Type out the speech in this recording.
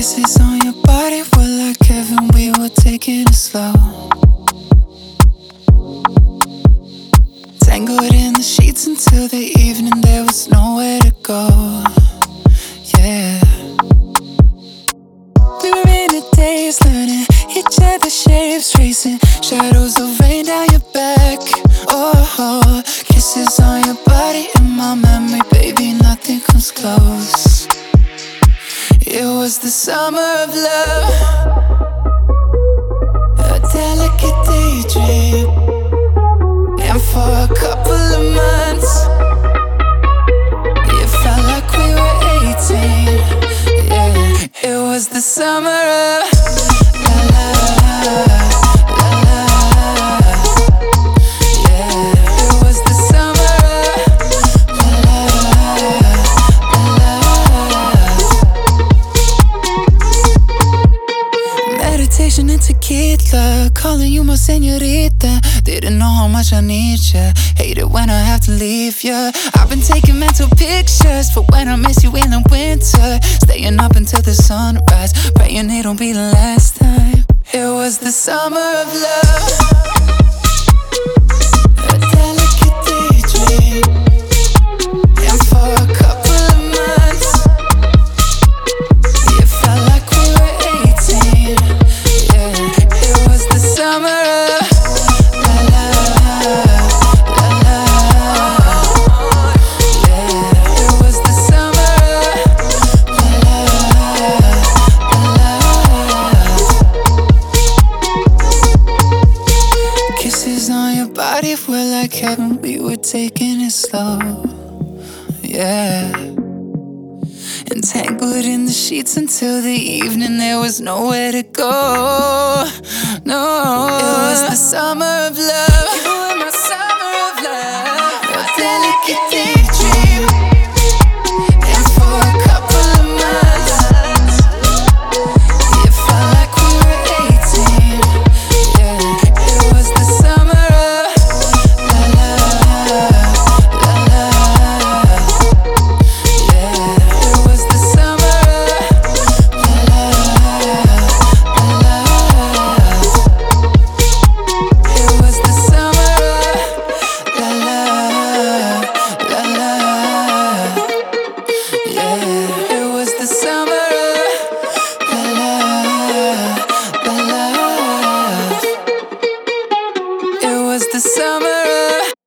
Kisses on your body were like heaven, we were taking it slow. Tangled in the sheets until the evening, there was nowhere to go. Yeah. We were in a daze, learning each other's shapes, tracing shadows of rain down your back. Oh, kisses on your body in my memory, baby, nothing comes close. It was the summer of love, a delicate daydream. And for a couple of months, it felt like we were 18. Yeah, it was the summer of la la la la. Yeah, it was the summer of la la la. Meditation and tequila, calling you my señorita. Didn't know how much I need ya. Hate it when I have to leave ya. I've been taking mental pictures for when I miss you in the winter. Staying up until the sunrise, praying it'll be the last time. It was the summer of love, a delicate daydream. And for a couple of months, it felt like we were 18. Yeah, it was the summer of la la la la. Yeah, it was the summer of la la la. Kisses on your body were like heaven, we were taking it slow. Yeah. Entangled in the sheets until the evening, there was nowhere to go. No, it was the summer of love. You were my summer of love, a delicate daydream. And for a couple of months, it felt like we were 18. Yeah, it was the summer of la la la la. Yeah, it was the summer of la la la la. It was the summer of la la la la. Yeah, it was the summer of la la la la. It was the summer of